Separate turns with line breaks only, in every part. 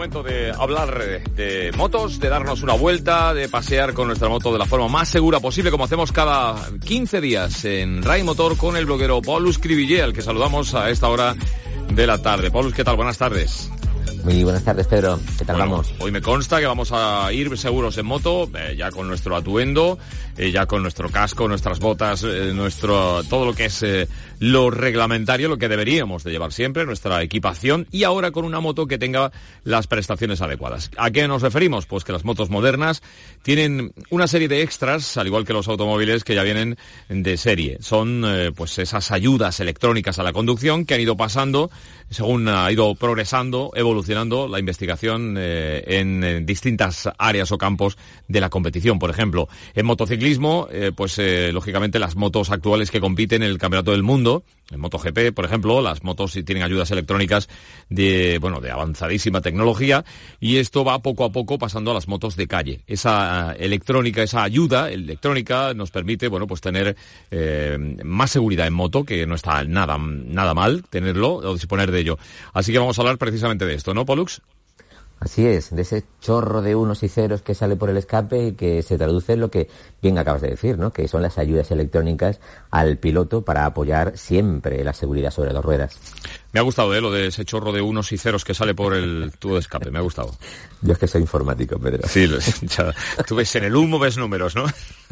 momento de hablar de motos, de darnos una vuelta, de pasear con nuestra moto de la forma más segura posible, como hacemos cada 15 días en Rai Motor con el bloguero Paulus Cribillé, al que saludamos a esta hora de la tarde. Paulus, ¿qué tal? Buenas tardes.
Muy buenas tardes, Pedro. ¿Qué tal vamos?
Hoy me consta que vamos a ir seguros en moto, ya con nuestro atuendo, ya con nuestro casco, nuestras botas, todo lo que es lo reglamentario, lo que deberíamos de llevar siempre, nuestra equipación, y ahora con una moto que tenga las prestaciones adecuadas. ¿A qué nos referimos? Pues que las motos modernas tienen una serie de extras, al igual que los automóviles, que ya vienen de serie. Son pues esas ayudas electrónicas a la conducción que han ido pasando según ha ido progresando, evolucionando la investigación en distintas áreas o campos de la competición. Por ejemplo, en motociclismo, lógicamente las motos actuales que compiten en el Campeonato del Mundo, en MotoGP, por ejemplo, las motos tienen ayudas electrónicas de avanzadísima tecnología, y esto va poco a poco pasando a las motos de calle. Esa electrónica, esa ayuda electrónica nos permite, tener más seguridad en moto, que no está nada mal tenerlo o disponer de ello. Así que vamos a hablar precisamente de esto, ¿no, Pollux?
Así es, de ese chorro de unos y ceros que sale por el escape y que se traduce en lo que bien acabas de decir, ¿no? Que son las ayudas electrónicas al piloto para apoyar siempre la seguridad sobre las ruedas.
Me ha gustado, lo de ese chorro de unos y ceros que sale por el tubo de escape, me ha gustado.
Yo es que soy informático, Pedro.
Sí, ya, tú ves en el humo, ves números, ¿no?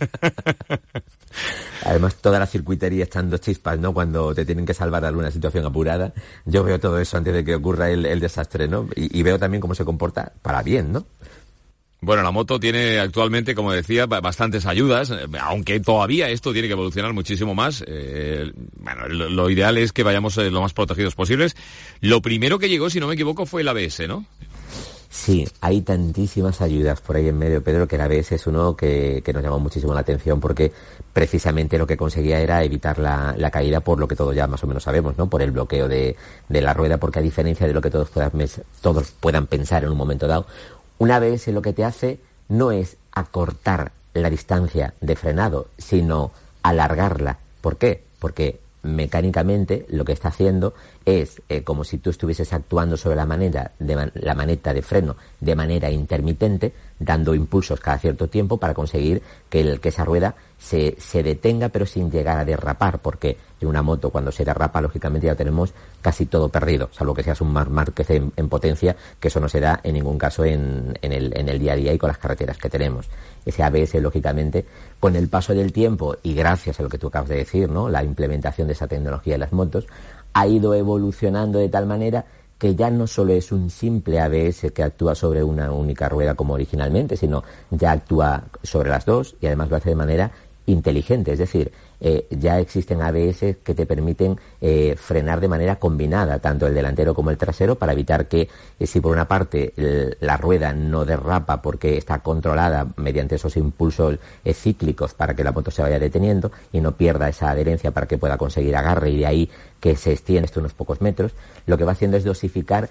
Además, toda la circuitería echando chispas, ¿no? Cuando te tienen que salvar de alguna situación apurada. Yo veo todo eso antes de que ocurra el desastre, ¿no? Y veo también cómo se comporta para bien, ¿no?
Bueno, la moto tiene actualmente, como decía, bastantes ayudas, aunque todavía esto tiene que evolucionar muchísimo más. Lo ideal es que vayamos lo más protegidos posibles. Lo primero que llegó, si no me equivoco, fue el ABS, ¿no?
Sí, hay tantísimas ayudas por ahí en medio, Pedro, que el ABS es uno que nos llamó muchísimo la atención, porque precisamente lo que conseguía era evitar la caída, por lo que todos ya más o menos sabemos, ¿no? Por el bloqueo de la rueda, porque a diferencia de lo que todos puedan pensar en un momento dado, un ABS lo que te hace no es acortar la distancia de frenado, sino alargarla. ¿Por qué? Porque mecánicamente lo que está haciendo es como si tú estuvieses actuando sobre la maneta de freno de manera intermitente, dando impulsos cada cierto tiempo para conseguir que esa rueda se detenga, pero sin llegar a derrapar, porque en una moto cuando se derrapa, lógicamente ya tenemos casi todo perdido, salvo que seas un Marc Márquez en potencia, que eso no se da en ningún caso en el día a día y con las carreteras que tenemos. Ese ABS, lógicamente, con el paso del tiempo y gracias a lo que tú acabas de decir, ¿no? La implementación de esa tecnología en las motos, ha ido evolucionando de tal manera que ya no solo es un simple ABS que actúa sobre una única rueda como originalmente, sino ya actúa sobre las dos y además lo hace de manera inteligente, es decir, ya existen ABS que te permiten frenar de manera combinada tanto el delantero como el trasero, para evitar que si por una parte la rueda no derrapa porque está controlada mediante esos impulsos cíclicos para que la moto se vaya deteniendo y no pierda esa adherencia para que pueda conseguir agarre y de ahí que se extiende hasta unos pocos metros, lo que va haciendo es dosificar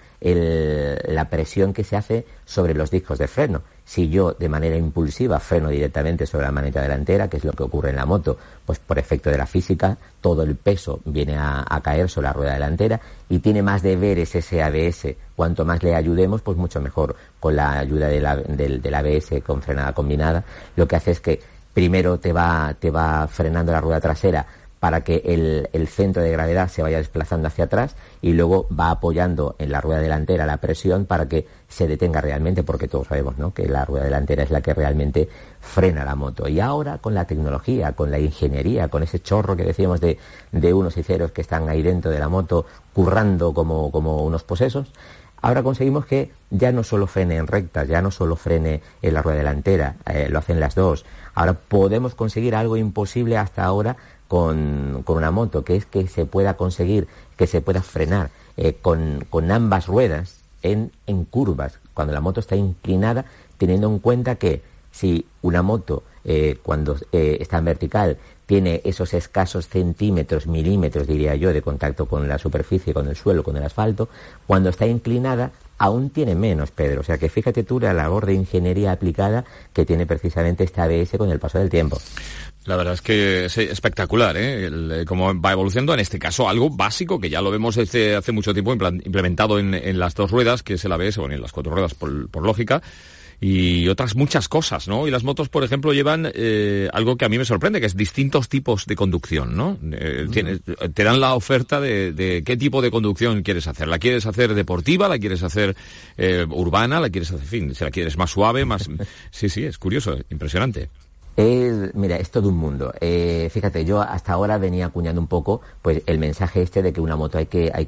la presión que se hace sobre los discos de freno. Si yo de manera impulsiva freno directamente sobre la maneta delantera, que es lo que ocurre en la moto, pues por efecto de la física, todo el peso viene a caer sobre la rueda delantera y tiene más deberes ese ABS. Cuanto más le ayudemos, pues mucho mejor. Con la ayuda del ABS con frenada combinada, lo que hace es que primero te va frenando la rueda trasera para que el centro de gravedad se vaya desplazando hacia atrás y luego va apoyando en la rueda delantera la presión para que se detenga realmente, porque todos sabemos, ¿no?, que la rueda delantera es la que realmente frena la moto. Y ahora con la tecnología, con la ingeniería, con ese chorro que decíamos de unos y ceros que están ahí dentro de la moto currando como unos posesos, ahora conseguimos que ya no solo frene en rectas, ya no solo frene en la rueda delantera, lo hacen las dos. Ahora podemos conseguir algo imposible hasta ahora con una moto, que es que se pueda conseguir, que se pueda frenar con ambas ruedas en curvas, cuando la moto está inclinada, teniendo en cuenta que si una moto cuando está en vertical tiene esos escasos centímetros, milímetros, diría yo, de contacto con la superficie, con el suelo, con el asfalto, cuando está inclinada aún tiene menos, Pedro. O sea que fíjate tú la labor de ingeniería aplicada que tiene precisamente esta ABS con el paso del tiempo.
La verdad es que es espectacular, ¿eh? Cómo va evolucionando, en este caso, algo básico que ya lo vemos desde hace mucho tiempo implementado en las 2 ruedas, que es el ABS, bueno, en las 4 ruedas por lógica, y otras muchas cosas, ¿no? Y las motos, por ejemplo, llevan algo que a mí me sorprende, que es distintos tipos de conducción, ¿no? Te dan la oferta de qué tipo de conducción quieres hacer. ¿La quieres hacer deportiva? ¿La quieres hacer urbana? ¿La quieres hacer, en fin, si la quieres más suave, más... Sí, es curioso, impresionante.
Mira, es todo un mundo. Fíjate, yo hasta ahora venía acuñando un poco, pues, el mensaje este de que una moto hay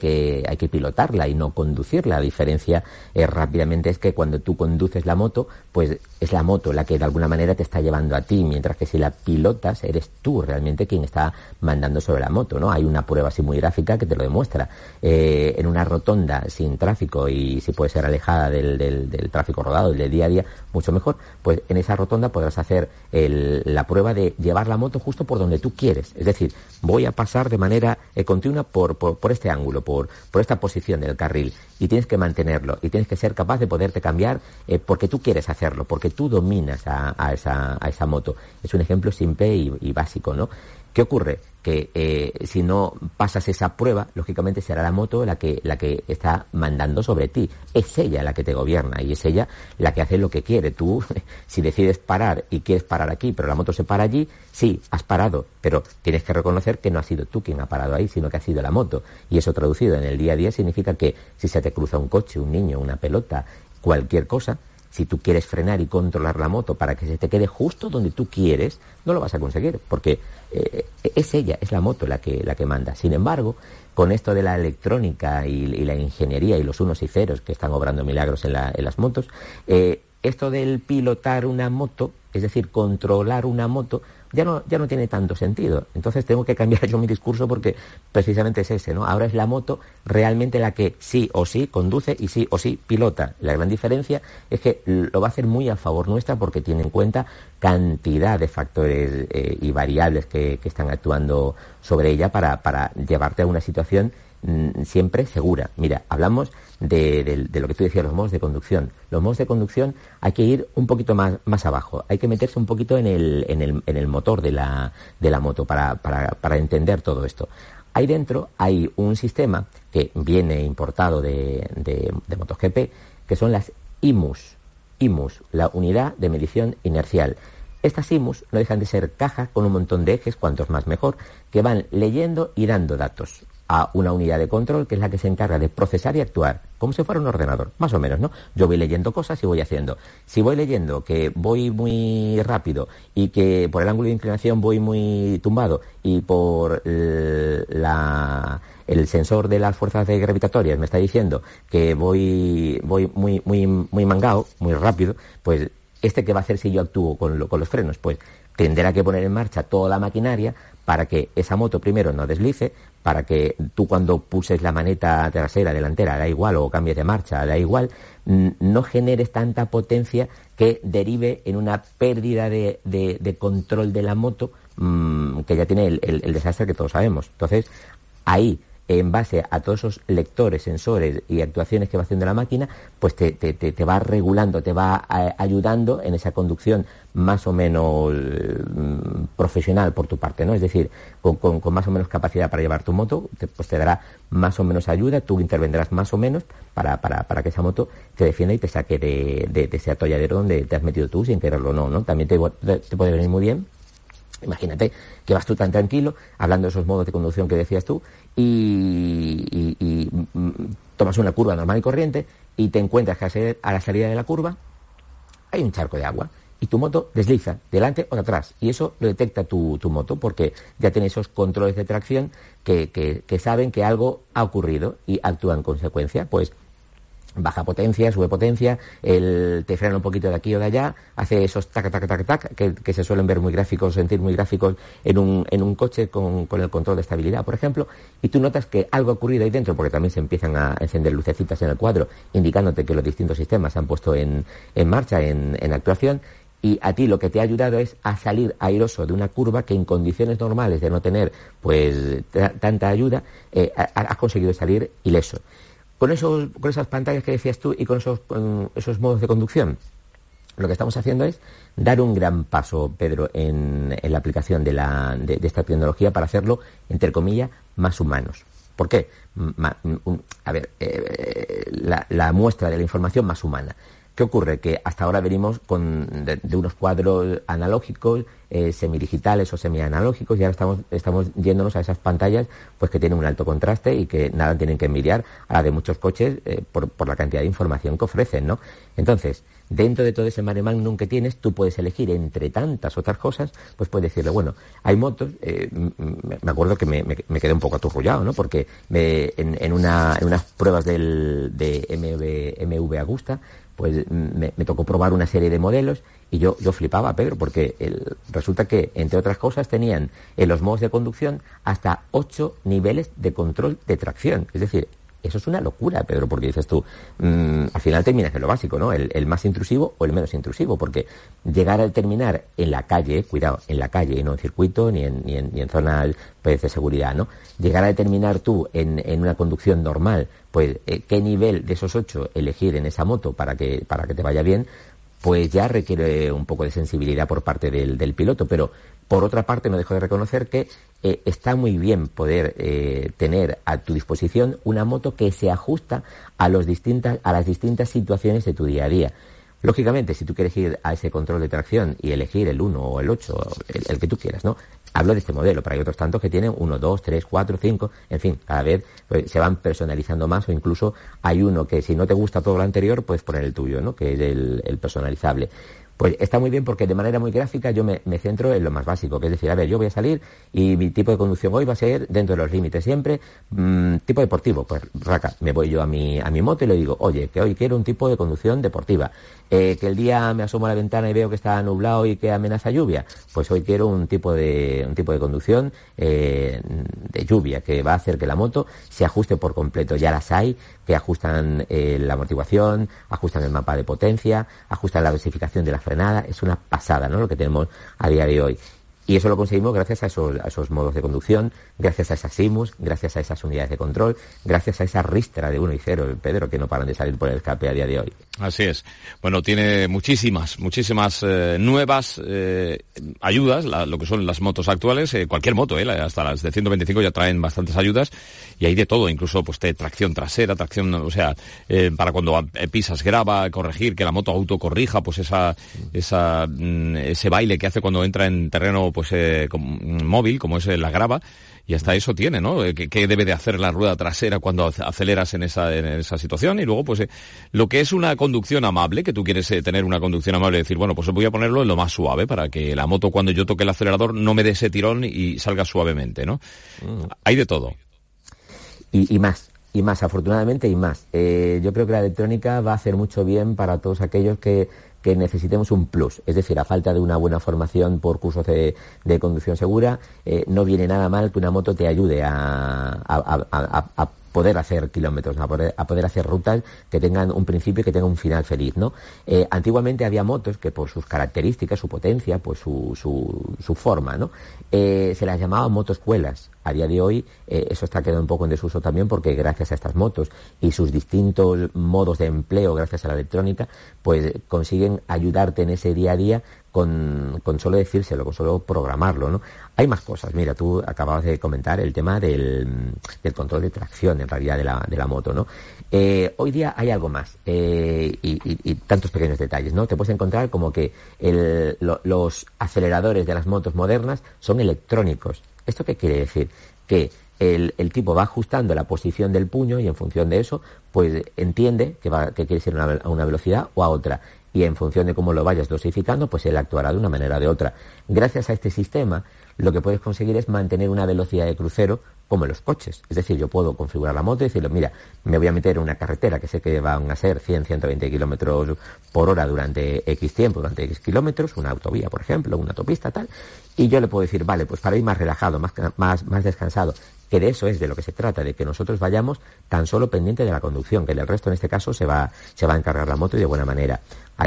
que pilotarla y no conducirla. La diferencia rápidamente es que cuando tú conduces la moto, pues es la moto la que de alguna manera te está llevando a ti, mientras que si la pilotas eres tú realmente quien está mandando sobre la moto, ¿no? Hay una prueba así muy gráfica que te lo demuestra. En una rotonda sin tráfico, y si puede ser alejada del tráfico rodado, del día a día, mucho mejor, pues en esa rotonda podrás hacer la prueba de llevar la moto justo por donde tú quieres. Es decir, voy a pasar de manera continua por este ángulo, por esta posición del carril, y tienes que mantenerlo, y tienes que ser capaz de poderte cambiar porque tú quieres hacerlo, porque tú dominas a esa moto. Es un ejemplo simple y básico, ¿no? ¿Qué ocurre? Que si no pasas esa prueba, lógicamente será la moto la que está mandando sobre ti. Es ella la que te gobierna y es ella la que hace lo que quiere. Tú, si decides parar y quieres parar aquí, pero la moto se para allí, sí, has parado, pero tienes que reconocer que no has sido tú quien ha parado ahí, sino que ha sido la moto. Y eso traducido en el día a día significa que si se te cruza un coche, un niño, una pelota, cualquier cosa, si tú quieres frenar y controlar la moto para que se te quede justo donde tú quieres, no lo vas a conseguir, porque es ella, es la moto la que manda. Sin embargo, con esto de la electrónica y la ingeniería y los unos y ceros que están obrando milagros en las motos, esto del pilotar una moto, es decir, controlar una moto, ya no tiene tanto sentido. Entonces tengo que cambiar yo mi discurso porque precisamente es ese, ¿no? Ahora es la moto realmente la que sí o sí conduce y sí o sí pilota. La gran diferencia es que lo va a hacer muy a favor nuestra porque tiene en cuenta cantidad de factores y variables que están actuando sobre ella para llevarte a una situación siempre segura. Mira, hablamos de lo que tú decías, los modos de conducción. Los modos de conducción hay que ir un poquito más abajo, hay que meterse un poquito en el motor de la moto para entender todo esto. Ahí dentro hay un sistema que viene importado de MotoGP, que son las IMUs, la unidad de medición inercial. Estas IMUs no dejan de ser cajas con un montón de ejes, cuantos más mejor, que van leyendo y dando datos a una unidad de control que es la que se encarga de procesar y actuar, como si fuera un ordenador, más o menos, ¿no? Yo voy leyendo cosas y voy haciendo. Si voy leyendo que voy muy rápido y que por el ángulo de inclinación voy muy tumbado y por el sensor de las fuerzas gravitatorias me está diciendo que voy muy mangao, muy rápido, pues ¿qué va a hacer si yo actúo con los frenos? Pues tendrá que poner en marcha toda la maquinaria para que esa moto primero no deslice, para que tú cuando pulses la maneta trasera, delantera, da igual, o cambies de marcha, da igual, no generes tanta potencia que derive en una pérdida de control de la moto, que ya tiene el desastre que todos sabemos. Entonces, ahí, en base a todos esos lectores, sensores y actuaciones que va haciendo la máquina, pues te va regulando, te va ayudando en esa conducción más o menos profesional por tu parte, ¿no? Es decir, con más o menos capacidad para llevar tu moto, pues te dará más o menos ayuda, tú intervendrás más o menos para que esa moto te defienda y te saque de ese atolladero donde te has metido tú sin quererlo, ¿no? También te puede venir muy bien. Imagínate que vas tú tan tranquilo, hablando de esos modos de conducción que decías tú, y tomas una curva normal y corriente y te encuentras que a la salida de la curva hay un charco de agua y tu moto desliza delante o de atrás, y eso lo detecta tu moto porque ya tiene esos controles de tracción que saben que algo ha ocurrido y actúan en consecuencia. Pues baja potencia, sube potencia, te frena un poquito de aquí o de allá, hace esos tac, tac, tac, tac, que se suelen ver muy gráficos, sentir muy gráficos en un coche con el control de estabilidad, por ejemplo, y tú notas que algo ha ocurrido ahí dentro, porque también se empiezan a encender lucecitas en el cuadro, indicándote que los distintos sistemas se han puesto en marcha, en actuación, y a ti lo que te ha ayudado es a salir airoso de una curva que en condiciones normales de no tener pues tanta ayuda, has conseguido salir ileso. Con esas pantallas que decías tú y con esos modos de conducción, lo que estamos haciendo es dar un gran paso, Pedro, en la aplicación de esta tecnología para hacerlo, entre comillas, más humanos. ¿Por qué? La muestra de la información más humana. ¿Qué ocurre? Que hasta ahora venimos de unos cuadros analógicos, semidigitales o semianalógicos, y ahora estamos yéndonos a esas pantallas pues que tienen un alto contraste y que nada tienen que envidiar a la de muchos coches por la cantidad de información que ofrecen, ¿no? Entonces, dentro de todo ese mare magnum que tienes, tú puedes elegir entre tantas otras cosas, pues puedes decirle, bueno, hay motos, me acuerdo que me quedé un poco aturrullado, ¿no? Porque en unas pruebas de MV Agusta, pues me tocó probar una serie de modelos y yo flipaba, Pedro, porque resulta que, entre otras cosas, tenían en los modos de conducción hasta 8 niveles de control de tracción. Es decir, eso es una locura, Pedro, porque dices tú, al final terminas en lo básico, ¿no? El más intrusivo o el menos intrusivo, porque llegar a terminar en la calle, cuidado, en la calle y no en circuito ni en zonas pues, de seguridad, ¿no? Llegar a determinar tú en una conducción normal, pues qué nivel de esos 8 elegir en esa moto para que te vaya bien, pues ya requiere un poco de sensibilidad por parte del piloto, pero por otra parte no dejo de reconocer que está muy bien poder tener a tu disposición una moto que se ajusta a las distintas situaciones de tu día a día. Lógicamente, si tú quieres ir a ese control de tracción y elegir el 1 o el 8, el que tú quieras, ¿no? Hablo de este modelo, pero hay otros tantos que tienen 1, 2, 3, 4, 5, en fin, cada vez pues, se van personalizando más, o incluso hay uno que si no te gusta todo lo anterior, puedes poner el tuyo, ¿no? Que es el personalizable. Pues está muy bien porque de manera muy gráfica yo me centro en lo más básico, que es decir, a ver, yo voy a salir y mi tipo de conducción hoy va a ser dentro de los límites siempre, tipo deportivo, pues raca, me voy yo a mi moto y le digo, oye, que hoy quiero un tipo de conducción deportiva, que el día me asomo a la ventana y veo que está nublado y que amenaza lluvia, pues hoy quiero un tipo de conducción de lluvia, que va a hacer que la moto se ajuste por completo. Ya las hay que ajustan la amortiguación, ajustan el mapa de potencia, ajustan la dosificación de la frenada. Es una pasada, ¿no? Lo que tenemos a día de hoy. Y eso lo conseguimos gracias a esos modos de conducción, gracias a esas SIMUS, gracias a esas unidades de control, gracias a esa ristra de 1 y 0, Pedro, que no paran de salir por el escape a día de hoy.
Así es. Bueno, tiene muchísimas nuevas ayudas, lo que son las motos actuales, cualquier moto, hasta las de 125 ya traen bastantes ayudas, y hay de todo, incluso pues tracción trasera, para cuando pisas grava, corregir, que la moto autocorrija, pues ese baile que hace cuando entra en terreno pues móvil, como es la grava, y hasta eso tiene, ¿no? ¿Qué debe de hacer la rueda trasera cuando aceleras en esa situación? Y luego, pues, lo que es una conducción amable, que tú quieres tener una conducción amable, decir, bueno, pues voy a ponerlo en lo más suave, para que la moto, cuando yo toque el acelerador, no me dé ese tirón y salga suavemente, ¿no? Hay de todo.
Y más, afortunadamente, y más. Yo creo que la electrónica va a hacer mucho bien para todos aquellos que necesitemos un plus, es decir, a falta de una buena formación por cursos de conducción segura, no viene nada mal que una moto te ayude a poder hacer kilómetros, a poder hacer rutas que tengan un principio y que tengan un final feliz, ¿no? Antiguamente había motos que por sus características, su potencia, pues su forma, ¿no? Se las llamaban motoescuelas. A día de hoy eso está quedando un poco en desuso también, porque gracias a estas motos y sus distintos modos de empleo, gracias a la electrónica, pues consiguen ayudarte en ese día a día con solo decírselo, con solo programarlo, ¿no? Hay más cosas. Mira, tú acababas de comentar el tema del control de tracción, en realidad, de la moto, ¿no? Hoy día hay algo más, y tantos pequeños detalles, ¿no? Te puedes encontrar como que los aceleradores de las motos modernas son electrónicos. ¿Esto qué quiere decir? Que el tipo va ajustando la posición del puño y en función de eso, pues entiende que quieres ir a una velocidad o a otra. Y en función de cómo lo vayas dosificando, pues él actuará de una manera o de otra. Gracias a este sistema, lo que puedes conseguir es mantener una velocidad de crucero como en los coches. Es decir, yo puedo configurar la moto y decirle, mira, me voy a meter en una carretera que sé que van a ser 100, 120 kilómetros por hora durante X tiempo, durante X kilómetros, una autovía, por ejemplo, una autopista, tal. Y yo le puedo decir, vale, pues para ir más relajado, más descansado, que de eso es de lo que se trata, de que nosotros vayamos tan solo pendiente de la conducción, que del resto en este caso se va a encargar la moto y de buena manera. Además,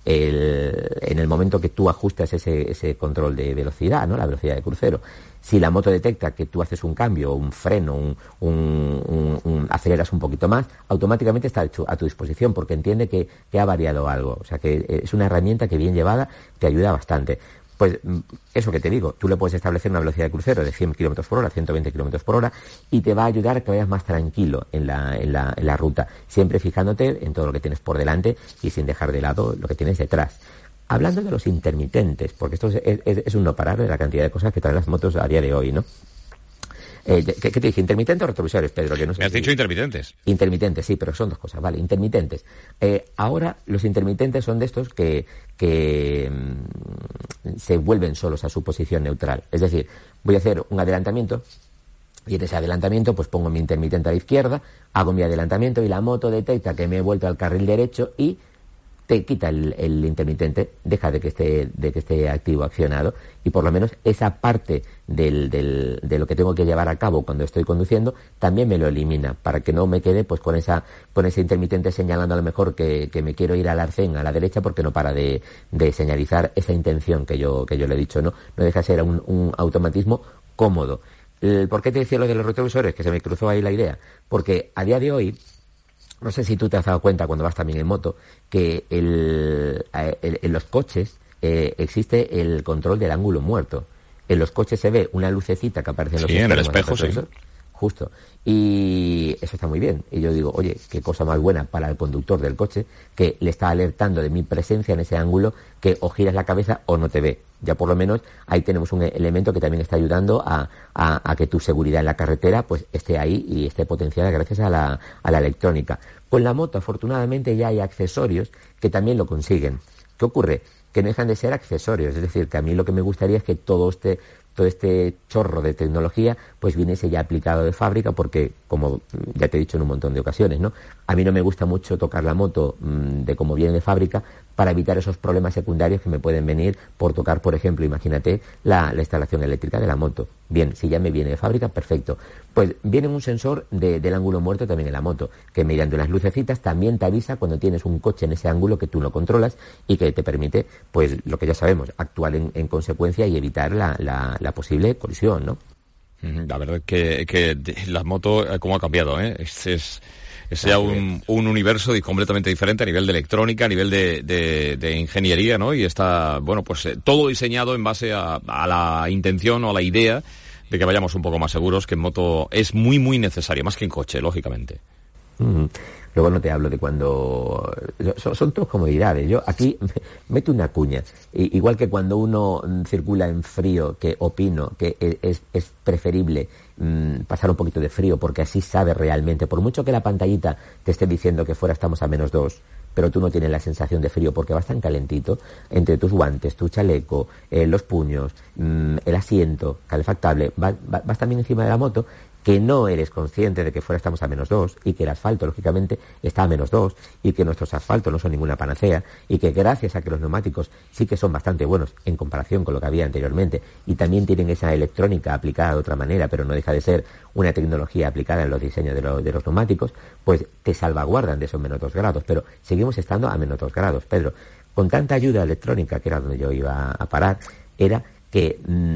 en el momento que tú ajustas ese control de velocidad, ¿no? La velocidad de crucero. Si la moto detecta que tú haces un cambio, un freno, aceleras un poquito más, automáticamente está a tu disposición porque entiende que ha variado algo. O sea que es una herramienta que bien llevada te ayuda bastante. Pues eso que te digo, tú le puedes establecer una velocidad de crucero de 100 km por hora, 120 km por hora y te va a ayudar a que vayas más tranquilo en la ruta, siempre fijándote en todo lo que tienes por delante y sin dejar de lado lo que tienes detrás. Hablando de los intermitentes, porque esto es un no parar de la cantidad de cosas que traen las motos a día de hoy, ¿no? ¿Qué te dije? ¿Intermitentes o retrovisores, Pedro? Que no sé.
Me has dicho intermitentes.
Intermitentes, sí, pero son dos cosas, vale, intermitentes. Ahora los intermitentes son de estos que se vuelven solos a su posición neutral. Es decir, voy a hacer un adelantamiento y en ese adelantamiento pues pongo mi intermitente a la izquierda, hago mi adelantamiento y la moto detecta que me he vuelto al carril derecho y te quita el intermitente, deja de que esté activo, accionado, y por lo menos esa parte de lo que tengo que llevar a cabo cuando estoy conduciendo también me lo elimina, para que no me quede pues con ese intermitente señalando a lo mejor que me quiero ir al arcén a la derecha porque no para de señalizar esa intención que yo le he dicho, ¿no? No deja de ser un automatismo cómodo. ¿Por qué te decía lo de los retrovisores? Que se me cruzó ahí la idea. Porque a día de hoy, no sé si tú te has dado cuenta cuando vas también en moto, que en los coches existe el control del ángulo muerto. En los coches se ve una lucecita que aparece en los
en el espejo, sí.
Justo. Y eso está muy bien. Y yo digo, oye, qué cosa más buena para el conductor del coche que le está alertando de mi presencia en ese ángulo, que o giras la cabeza o no te ve. Ya por lo menos ahí tenemos un elemento que también está ayudando a que tu seguridad en la carretera pues esté ahí y esté potenciada gracias a la electrónica. Con la moto, afortunadamente, ya hay accesorios que también lo consiguen. ¿Qué ocurre? Que no dejan de ser accesorios. Es decir, que a mí lo que me gustaría es que todo este chorro de tecnología pues viniese ya aplicado de fábrica, porque como ya te he dicho en un montón de ocasiones, ¿no? A mí no me gusta mucho tocar la moto de como viene de fábrica para evitar esos problemas secundarios que me pueden venir por tocar, por ejemplo, imagínate la instalación eléctrica de la moto. Bien, si ya me viene de fábrica, perfecto. Pues viene un sensor del ángulo muerto también en la moto, que mediante unas lucecitas también te avisa cuando tienes un coche en ese ángulo que tú no controlas y que te permite, pues lo que ya sabemos, actuar en consecuencia y evitar la posible colisión, ¿no?
La verdad que la moto, cómo ha cambiado, ¿eh? Es ya un universo completamente diferente a nivel de electrónica, a nivel de ingeniería, ¿no? Y está, bueno, pues todo diseñado en base a la intención o a la idea de que vayamos un poco más seguros, que en moto es muy, muy necesario, más que en coche, lógicamente.
Luego no te hablo de cuando... Son todas comodidades. Yo aquí meto una cuña. Igual que cuando uno circula en frío, que opino que es preferible pasar un poquito de frío, porque así sabe realmente, por mucho que la pantallita te esté diciendo que fuera estamos a -2, pero tú no tienes la sensación de frío porque vas tan calentito, entre tus guantes, tu chaleco, los puños, el asiento calefactable, vas también encima de la moto, que no eres consciente de que fuera estamos a -2 y que el asfalto, lógicamente, está a -2 y que nuestros asfaltos no son ninguna panacea y que gracias a que los neumáticos sí que son bastante buenos en comparación con lo que había anteriormente y también tienen esa electrónica aplicada de otra manera, pero no deja de ser una tecnología aplicada en los diseños de los neumáticos, pues te salvaguardan de esos -2 grados, pero seguimos estando a -2 grados, Pedro. Con tanta ayuda electrónica, que era donde yo iba a parar, era que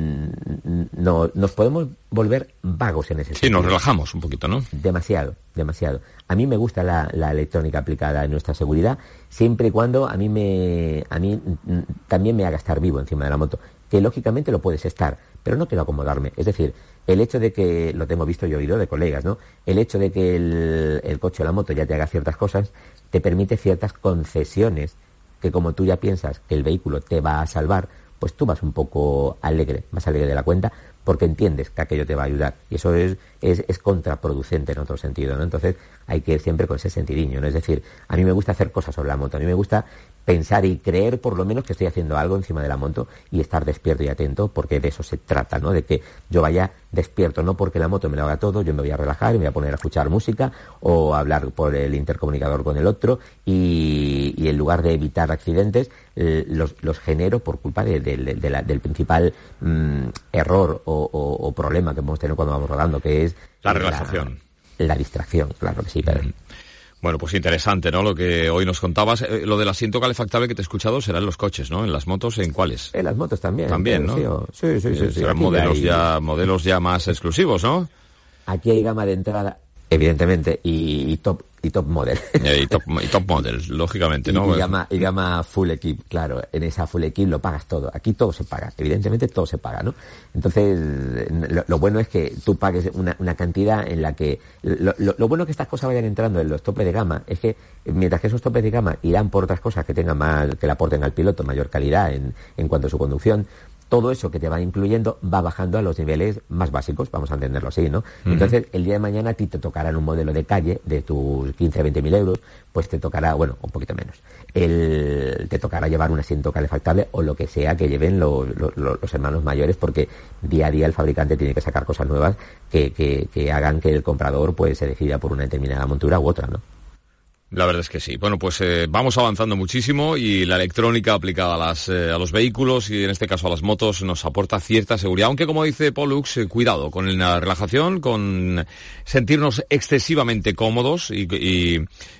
nos podemos volver vagos en ese sentido.
Sí, nos relajamos un poquito, ¿no?
Demasiado. A mí me gusta la electrónica aplicada en nuestra seguridad, siempre y cuando a mí también me haga estar vivo encima de la moto, que lógicamente lo puedes estar, pero no quiero acomodarme. Es decir, el hecho de que, lo tengo visto y oído de colegas, ¿no? El hecho de que el coche o la moto ya te haga ciertas cosas, te permite ciertas concesiones que, como tú ya piensas que el vehículo te va a salvar, pues tú vas un poco alegre, más alegre de la cuenta, porque entiendes que aquello te va a ayudar. Y eso es contraproducente en otro sentido, ¿no? Entonces hay que ir siempre con ese sentidiño, ¿no? Es decir, a mí me gusta hacer cosas sobre la moto, a mí me gusta pensar y creer por lo menos que estoy haciendo algo encima de la moto y estar despierto y atento, porque de eso se trata, ¿no? De que yo vaya despierto, no porque la moto me lo haga todo, yo me voy a relajar y me voy a poner a escuchar música o a hablar por el intercomunicador con el otro y en lugar de evitar accidentes los genero por culpa del principal error o problema que podemos tener cuando vamos rodando, que es
la relajación.
La distracción, claro que sí, pero...
Bueno, pues interesante, ¿no? Lo que hoy nos contabas. Lo del asiento calefactable que te he escuchado será en los coches, ¿no? En las motos, ¿en cuáles?
En las motos también.
También, ¿no?
Sí.
Serán modelos ya más exclusivos, ¿no?
Aquí hay gama de entrada, evidentemente, y top model.
Y top model, lógicamente, ¿no?
Y gama full equip, claro. En esa full equip lo pagas todo. Aquí todo se paga. Evidentemente todo se paga, ¿no? Entonces, lo bueno es que tú pagues una cantidad en la que... Lo bueno que estas cosas vayan entrando en los topes de gama es que, mientras que esos topes de gama irán por otras cosas que tengan que le aporten al piloto mayor calidad en cuanto a su conducción, todo eso que te va incluyendo va bajando a los niveles más básicos, vamos a entenderlo así, ¿no? Uh-huh. Entonces, el día de mañana a ti te tocará en un modelo de calle de tus 15 a 20.000 euros, pues te tocará, bueno, un poquito menos, te tocará llevar un asiento calefactable o lo que sea que lleven los hermanos mayores, porque día a día el fabricante tiene que sacar cosas nuevas que hagan que el comprador pues se decida por una determinada montura u otra, ¿no?
La verdad es que sí. Bueno, pues vamos avanzando muchísimo y la electrónica aplicada a los vehículos y en este caso a las motos nos aporta cierta seguridad. Aunque, como dice Pollux, cuidado con la relajación, con sentirnos excesivamente cómodos y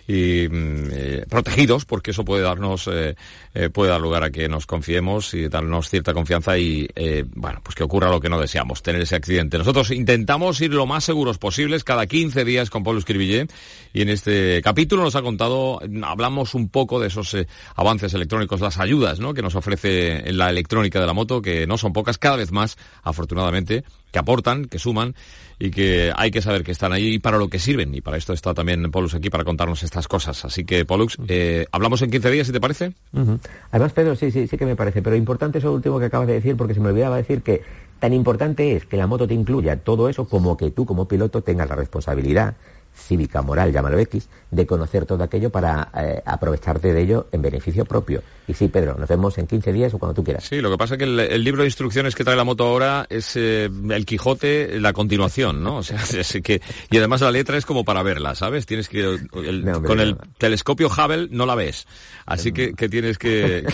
protegidos, porque eso puede dar lugar a que nos confiemos y darnos cierta confianza y, bueno, pues que ocurra lo que no deseamos, tener ese accidente. Nosotros intentamos ir lo más seguros posibles cada 15 días con Pollux Cribillé y en este capítulo nos ha contado, hablamos un poco de esos avances electrónicos, las ayudas, ¿no?, que nos ofrece la electrónica de la moto, que no son pocas, cada vez más, afortunadamente, que aportan, que suman y que hay que saber que están ahí y para lo que sirven. Y para esto está también Pollux aquí para contarnos estas cosas. Así que, Pollux, hablamos en 15 días, ¿si te parece?
Uh-huh. Además, Pedro, sí que me parece. Pero importante eso último que acabas de decir, porque se me olvidaba decir que tan importante es que la moto te incluya todo eso como que tú, como piloto, tengas la responsabilidad cívica, moral, llámalo X, de conocer todo aquello para aprovecharte de ello en beneficio propio. Y sí, Pedro, nos vemos en 15 días o cuando tú quieras.
Sí, lo que pasa es que el libro de instrucciones que trae la moto ahora es el Quijote, la continuación, ¿no? O sea, es que, y además la letra es como para verla, ¿sabes? Tienes que con el telescopio Hubble no la ves. Así que tienes que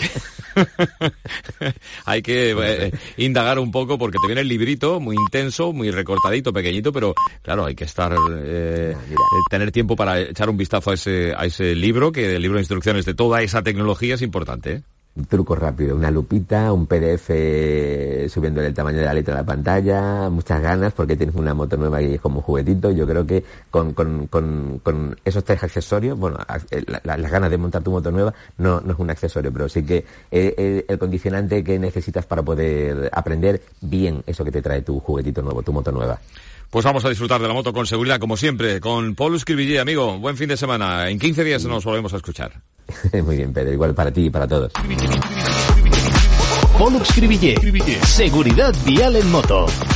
hay que indagar un poco porque te viene el librito muy intenso, muy recortadito, pequeñito, pero claro, hay que estar tener tiempo para echar un vistazo a ese libro, que el libro de instrucciones de toda esa tecnología es importante, ¿eh?
Un truco rápido, una lupita, un PDF subiéndole el tamaño de la letra a la pantalla, muchas ganas porque tienes una moto nueva y es como un juguetito. Yo creo que con esos 3 accesorios, bueno, las ganas de montar tu moto nueva no es un accesorio, pero sí que el condicionante que necesitas para poder aprender bien eso que te trae tu juguetito nuevo, tu moto nueva.
Pues vamos a disfrutar de la moto con seguridad, como siempre, con Pollux Cribillé, amigo. Buen fin de semana. En 15 días nos volvemos a escuchar.
Muy bien, Pedro. Igual para ti y para todos.
Pollux Cribillé. Seguridad vial en moto.